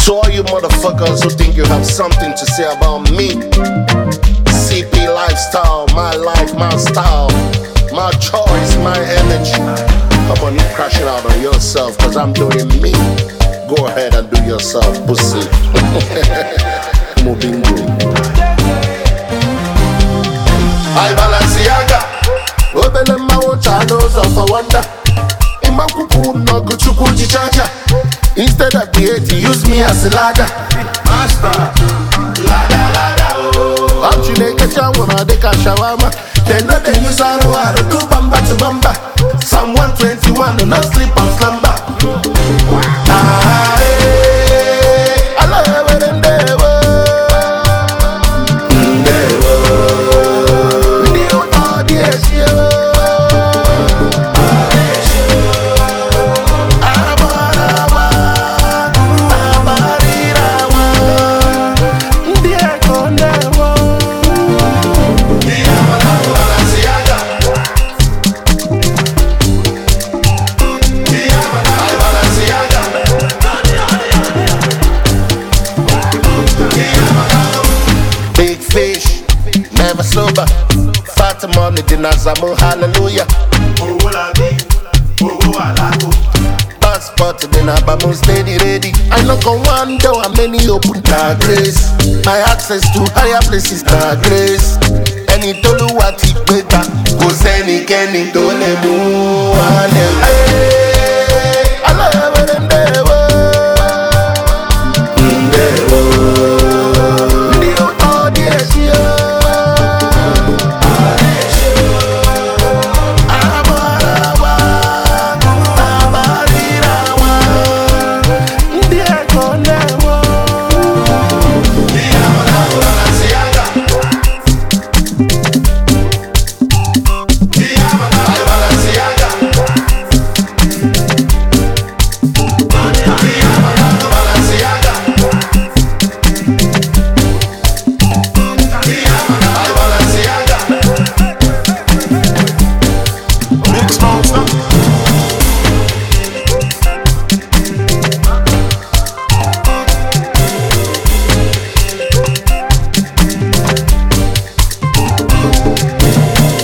To all you motherfuckers who think you have something to say about me, CP lifestyle, my life, my style, my choice, my energy. Come on, you crashing out on yourself, cause I'm doing me. Go ahead and do yourself, pussy. Moving room. I Balenciaga. Obele mawocha knows of a wonder. Imakuku no kuchuku jichacha. Instead of the 80, use me as a ladder. Master, ladder, oh. I'm chile kecha wana deka shawama. They know they use Aruara, do bamba to bamba. Psalm 121, do not sleep on slumber. Ah, I love it and never sober. Fatima ni dinazamu, hallelujah. Passport dinabamu, steady ready. I knock on one door and many open the grace. My access to higher places the grace. Any tolu wati kweta, go seni keni tole mu.